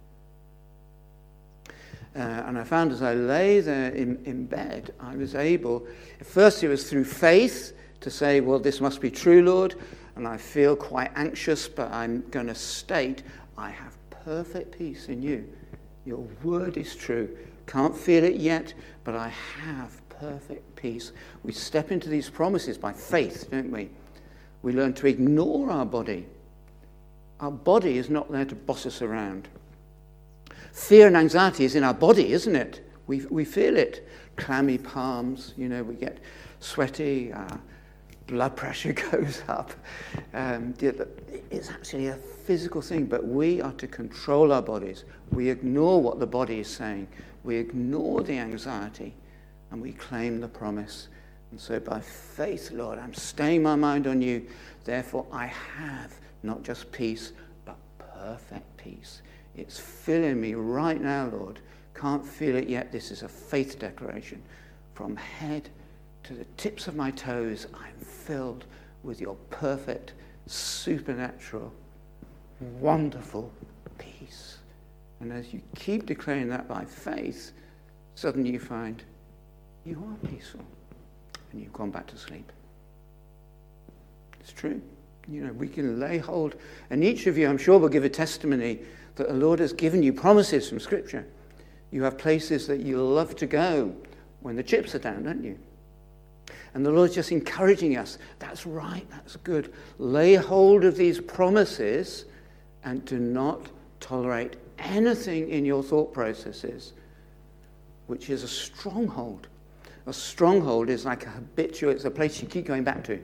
And I found as I lay there in bed, I was able, at first it was through faith to say, well, this must be true, Lord. And I feel quite anxious, but I'm going to state, I have perfect peace in you. Your word is true. Can't feel it yet, but I have perfect peace. We step into these promises by faith, don't we? We learn to ignore our body. Our body is not there to boss us around. Fear and anxiety is in our body, isn't it? We feel it. Clammy palms, we get sweaty, blood pressure goes up. It's actually a physical thing, but we are to control our bodies. We ignore what the body is saying. We ignore the anxiety, and we claim the promise And so by faith, Lord, I'm staying my mind on you. Therefore, I have not just peace, but perfect peace. It's filling me right now, Lord. Can't feel it yet. This is a faith declaration. From head to the tips of my toes, I'm filled with your perfect, supernatural, wonderful peace. And as you keep declaring that by faith, suddenly you find you are peaceful and you've gone back to sleep. It's true. We can lay hold, and each of you, I'm sure, will give a testimony that the Lord has given you promises from Scripture. You have places that you love to go when the chips are down, don't you? And the Lord's just encouraging us. That's right, that's good. Lay hold of these promises and do not tolerate anything in your thought processes which is a stronghold. A stronghold is like a habitual, it's a place you keep going back to.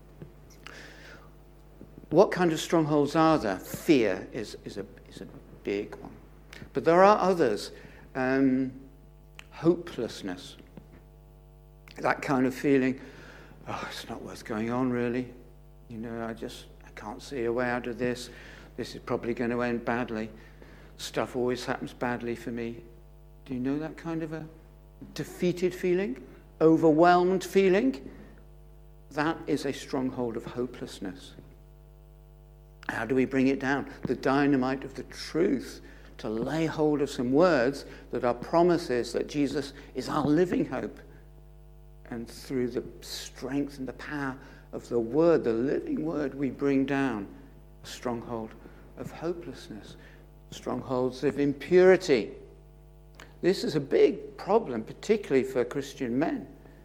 What kind of strongholds are there? Fear is a big one. But there are others. Hopelessness. That kind of feeling, it's not worth going on really. I can't see a way out of this. This is probably going to end badly. Stuff always happens badly for me. Do you know that kind of a defeated feeling? Overwhelmed feeling? That is a stronghold of hopelessness. How do we bring it down? The dynamite of the truth, to lay hold of some words that are promises that Jesus is our living hope. And through the strength and the power of the word, the living word, we bring down a stronghold of hopelessness, strongholds of impurity. This is a big problem, particularly for Christian men.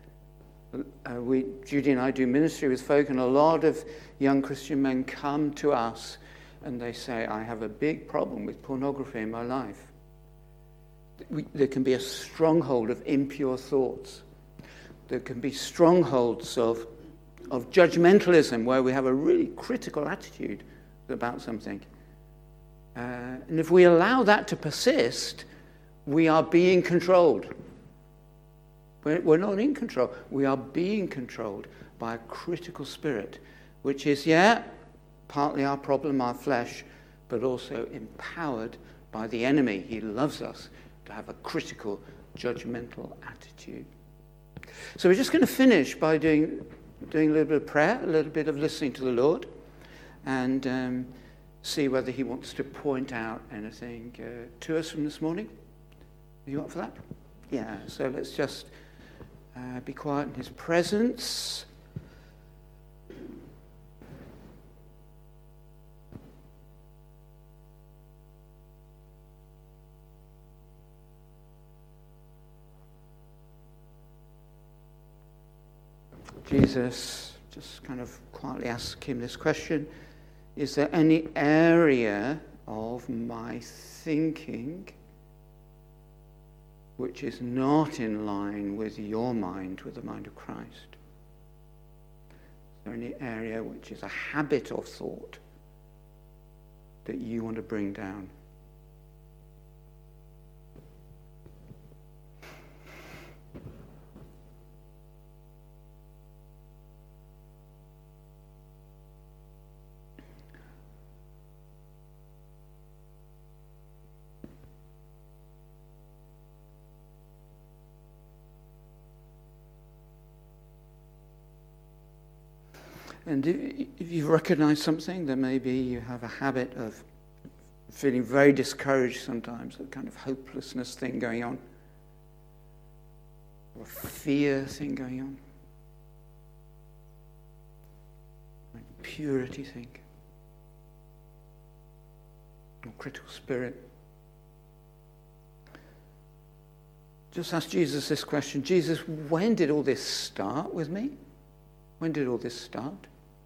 Judy and I do ministry with folk, and a lot of young Christian men come to us and they say, I have a big problem with pornography in my life. There can be a stronghold of impure thoughts. There can be strongholds of judgmentalism, where we have a really critical attitude about something. And if we allow that to persist, we are being controlled. We're not in control. We are being controlled by a critical spirit, which is, partly our problem, our flesh, but also empowered by the enemy. He loves us to have a critical, judgmental attitude. So we're just going to finish by doing a little bit of prayer, a little bit of listening to the Lord, and see whether he wants to point out anything to us from this morning. Are you up for that? Yeah, so let's just be quiet in his presence. Jesus, just kind of quietly ask him this question. Is there any area of my thinking which is not in line with your mind, with the mind of Christ? Is there any area which is a habit of thought that you want to bring down? And if you recognize something, that maybe you have a habit of feeling very discouraged sometimes, a kind of hopelessness thing going on, or a fear thing going on, or a purity thing, or critical spirit. Just ask Jesus this question. Jesus, when did all this start with me? When did all this start?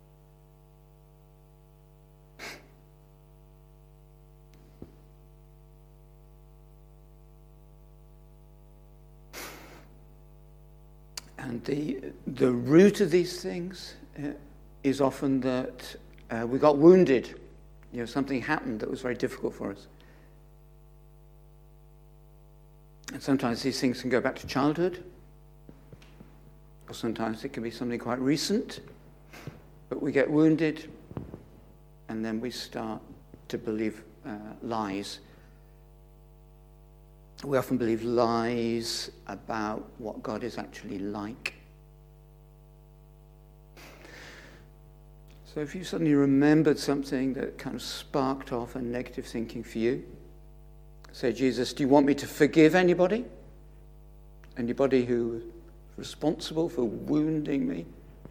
And the root of these things is often that we got wounded. Something happened that was very difficult for us. And sometimes these things can go back to childhood. Or sometimes it can be something quite recent, but we get wounded and then we start to believe lies. We often believe lies about what God is actually like. So if you suddenly remembered something that kind of sparked off a negative thinking for you, say, Jesus, do you want me to forgive anybody? Anybody who is responsible for wounding me?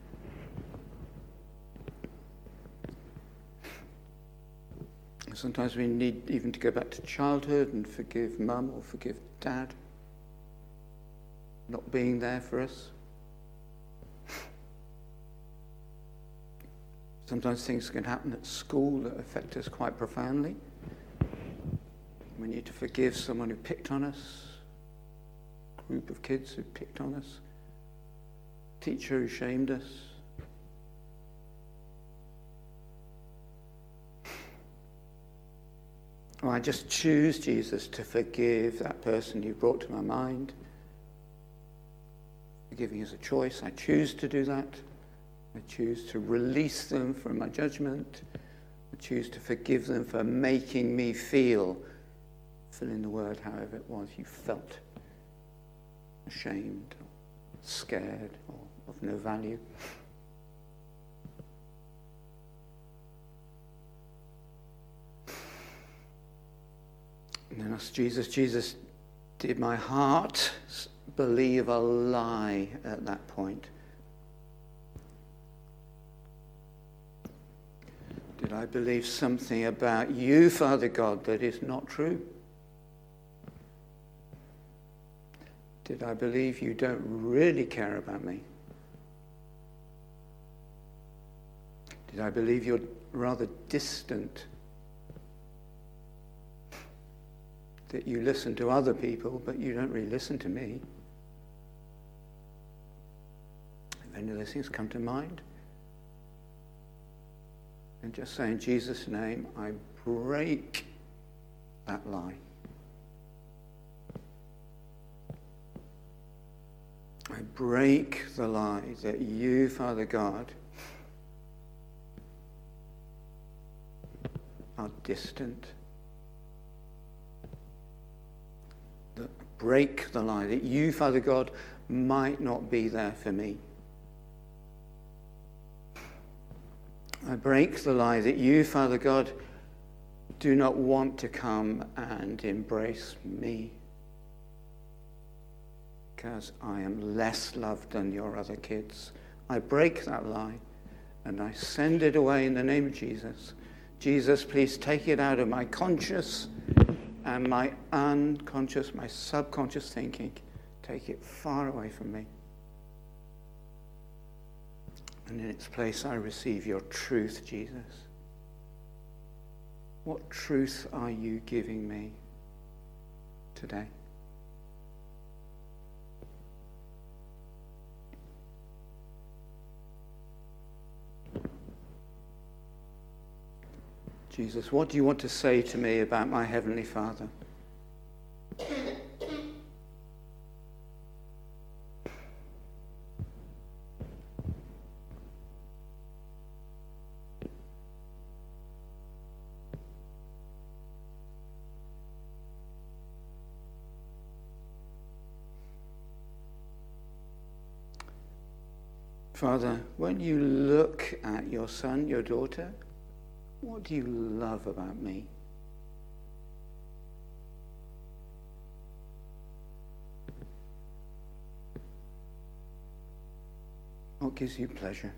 Sometimes we need even to go back to childhood and forgive mum or forgive dad, not being there for us. Sometimes things can happen at school that affect us quite profoundly. We need to forgive someone who picked on us, a group of kids who picked on us, a teacher who shamed us. Or I just choose, Jesus, to forgive that person you brought to my mind. Forgiving is a choice. I choose to do that. I choose to release them from my judgment. I choose to forgive them for making me feel, fill in the word however it was you felt, ashamed, or scared, or of no value. And then ask Jesus, did my heart believe a lie at that point? Did I believe something about you, Father God, that is not true? Did I believe you don't really care about me? Did I believe you're rather distant? That you listen to other people, but you don't really listen to me? If any of those things come to mind, and just say, in Jesus' name, I break that lie. I break the lie that you, Father God, are distant. Break the lie that you, Father God, might not be there for me. I break the lie that you, Father God, do not want to come and embrace me because I am less loved than your other kids. I break that lie and I send it away in the name of Jesus. Jesus, please take it out of my conscious and my unconscious, my subconscious thinking. Take it far away from me. And in its place, I receive your truth, Jesus. What truth are you giving me today? Jesus, what do you want to say to me about my Heavenly Father? Father, when you look at your son, your daughter, what do you love about me? What gives you pleasure?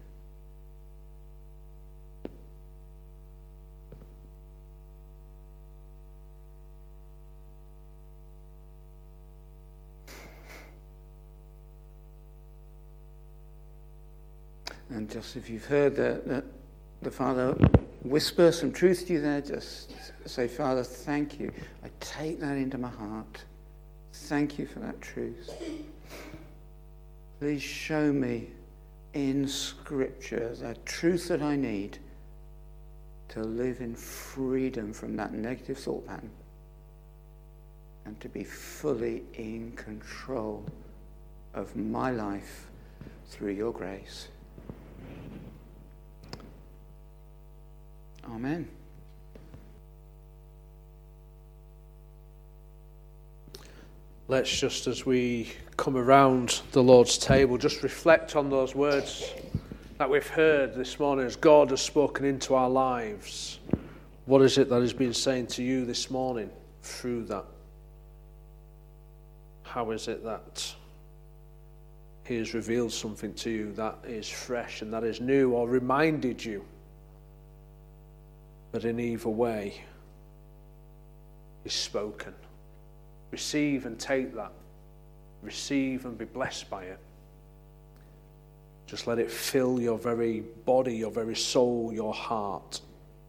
And just if you've heard the Father whisper some truth to you there, just say, Father, thank you. I take that into my heart. Thank you for that truth. Please show me in Scripture the truth that I need to live in freedom from that negative thought pattern and to be fully in control of my life through your grace. Amen. Let's just, as we come around the Lord's table, just reflect on those words that we've heard this morning as God has spoken into our lives. What is it that He's been saying to you this morning through that? How is it that He has revealed something to you that is fresh and that is new, or reminded you? But in either way, He's spoken. Receive and take that. Receive and be blessed by it. Just let it fill your very body, your very soul, your heart.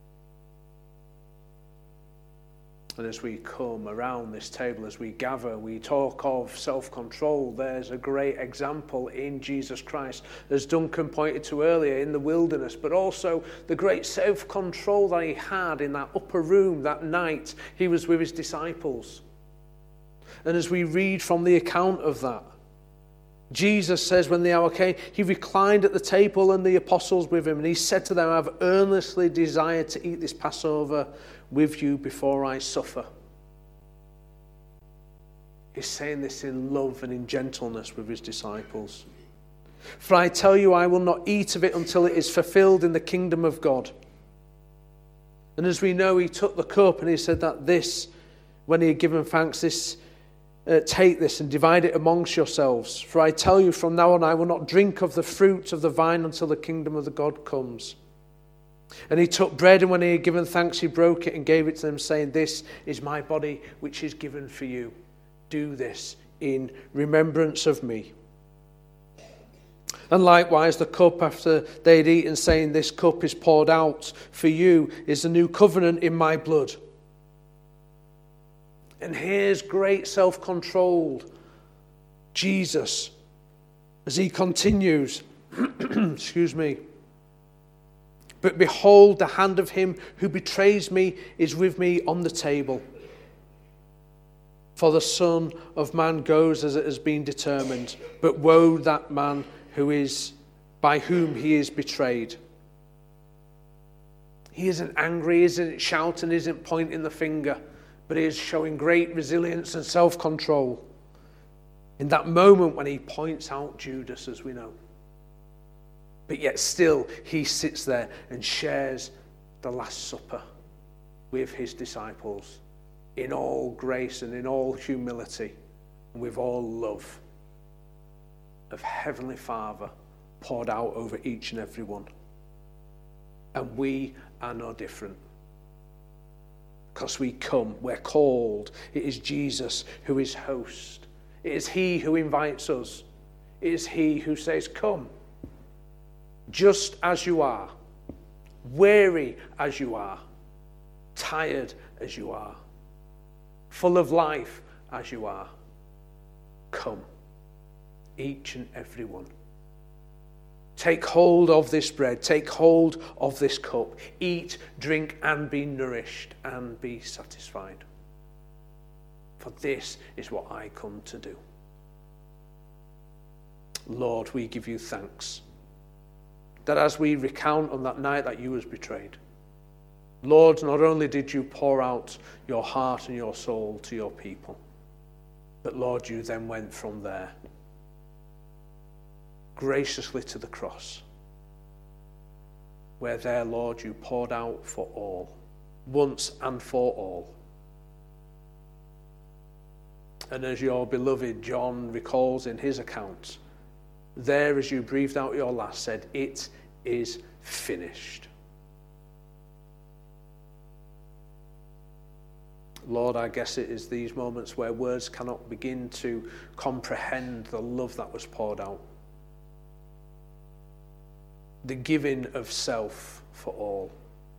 And as we come around this table, as we gather, we talk of self-control. There's a great example in Jesus Christ, as Duncan pointed to earlier, in the wilderness, but also the great self-control that He had in that upper room that night He was with His disciples. And as we read from the account of that, Jesus says when the hour came, He reclined at the table and the apostles with Him, and He said to them, I have earnestly desired to eat this Passover with you before I suffer. He's saying this in love and in gentleness with His disciples. For I tell you, I will not eat of it until it is fulfilled in the kingdom of God. And as we know, He took the cup and He said that this, when He had given thanks, take this and divide it amongst yourselves. For I tell you, from now on I will not drink of the fruit of the vine until the kingdom of the God comes. And He took bread, and when He had given thanks, He broke it and gave it to them, saying, this is my body which is given for you. Do this in remembrance of me. And likewise the cup after they had eaten, saying, this cup is poured out for you, is the new covenant in my blood. And here's great self-controlled Jesus as He continues, excuse me, but behold, the hand of him who betrays me is with me on the table. For the Son of Man goes as it has been determined, but woe that man by whom he is betrayed. He isn't angry, isn't shouting, isn't pointing the finger, but he is showing great resilience and self-control in that moment when He points out Judas, as we know. But yet still He sits there and shares the Last Supper with His disciples in all grace and in all humility and with all love of Heavenly Father poured out over each and every one. And we are no different. Because we come, we're called. It is Jesus who is host. It is He who invites us. It is He who says, come, just as you are, weary as you are, tired as you are, full of life as you are. Come, each and every one. Take hold of this bread, take hold of this cup, eat, drink, and be nourished, and be satisfied. For this is what I come to do. Lord, we give you thanks that as we recount on that night that you was betrayed, Lord, not only did you pour out your heart and your soul to your people, but Lord, you then went from there graciously to the cross, where there, Lord, you poured out for all, once and for all. And as your beloved John recalls in his account, there as you breathed out your last, said, it is finished. Lord, I guess it is these moments where words cannot begin to comprehend the love that was poured out. The giving of self for all.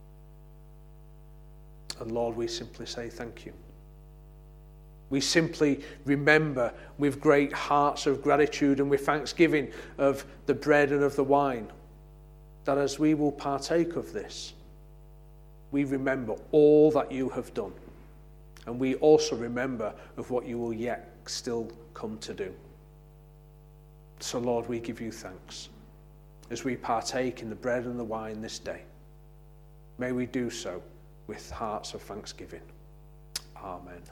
And Lord, we simply say thank you. We simply remember with great hearts of gratitude and with thanksgiving of the bread and of the wine, that as we will partake of this, we remember all that you have done. And we also remember of what you will yet still come to do. So, Lord, we give you thanks as we partake in the bread and the wine this day. May we do so with hearts of thanksgiving. Amen.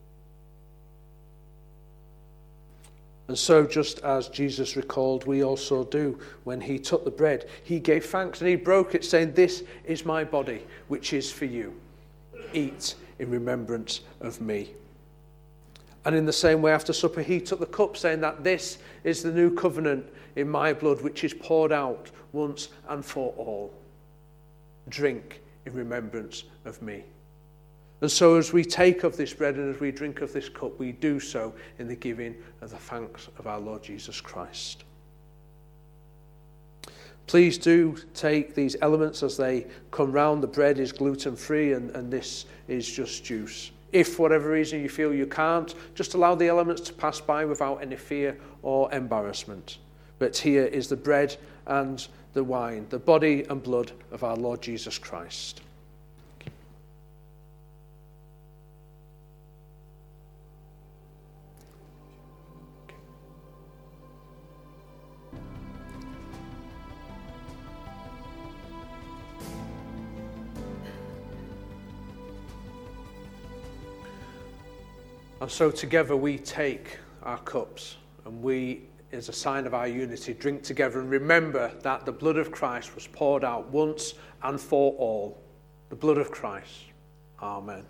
And so, just as Jesus recalled, we also do. When he took the bread, he gave thanks and he broke it, saying, "This is my body, which is for you. Eat in remembrance of me." And in the same way, after supper, he took the cup, saying that this is the new covenant in my blood, which is poured out once and for all. Drink in remembrance of me. And so as we take of this bread and as we drink of this cup, we do so in the giving of the thanks of our Lord Jesus Christ. Please do take these elements as they come round. The bread is gluten-free and this is just juice. If for whatever reason you feel you can't, just allow the elements to pass by without any fear or embarrassment. But here is the bread and the wine, the body and blood of our Lord Jesus Christ. And so together we take our cups and we, as a sign of our unity, drink together and remember that the blood of Christ was poured out once and for all. The blood of Christ. Amen.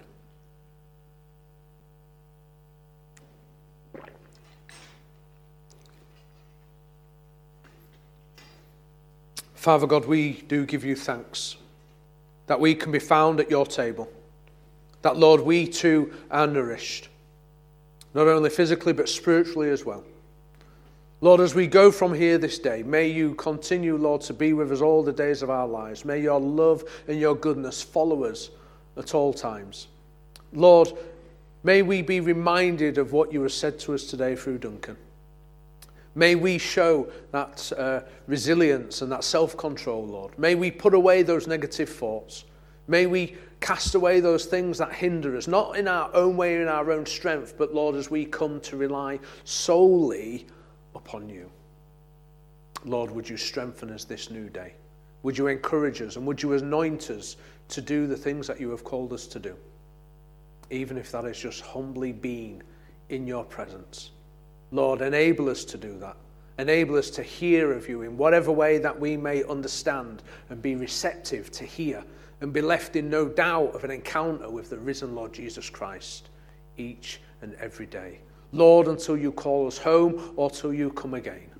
Father God, we do give you thanks that we can be found at your table. That, Lord, we too are nourished. Not only physically, but spiritually as well. Lord, as we go from here this day, may you continue, Lord, to be with us all the days of our lives. May your love and your goodness follow us at all times. Lord, may we be reminded of what you have said to us today through Duncan. May we show that resilience and that self-control, Lord. May we put away those negative thoughts. May we cast away those things that hinder us, not in our own way, in our own strength, but, Lord, as we come to rely solely upon you. Lord, would you strengthen us this new day? Would you encourage us and would you anoint us to do the things that you have called us to do? Even if that is just humbly being in your presence. Lord, enable us to do that. Enable us to hear of you in whatever way that we may understand and be receptive to hear and be left in no doubt of an encounter with the risen Lord Jesus Christ each and every day. Lord, until you call us home or till you come again.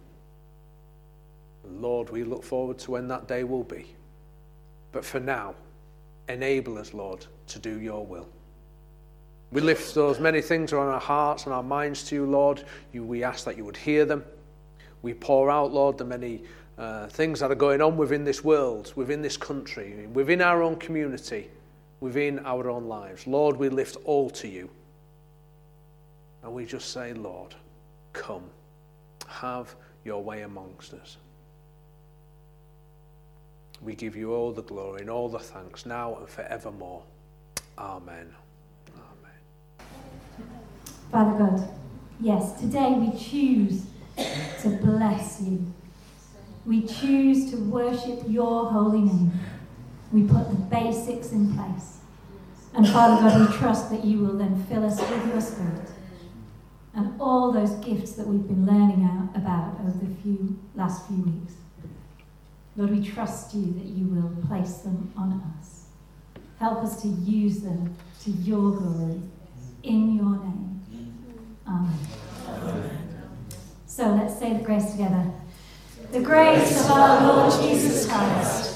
Lord, we look forward to when that day will be. But for now, enable us, Lord, to do your will. We lift those many things on our hearts and our minds to you, Lord. We ask that you would hear them. We pour out, Lord, the many things that are going on within this world, within this country, within our own community, within our own lives. Lord, we lift all to you. And we just say, Lord, come, have your way amongst us. We give you all the glory and all the thanks now and forevermore. Amen. Amen. Father God, yes, today we choose to bless you. We choose to worship your holy name. We put the basics in place. And Father God, we trust that you will then fill us with your Spirit and all those gifts that we've been learning about over the last few weeks. Lord, we trust you that you will place them on us. Help us to use them to your glory, in your name. Amen. Amen. So let's say the grace together. The grace of our Lord Jesus Christ,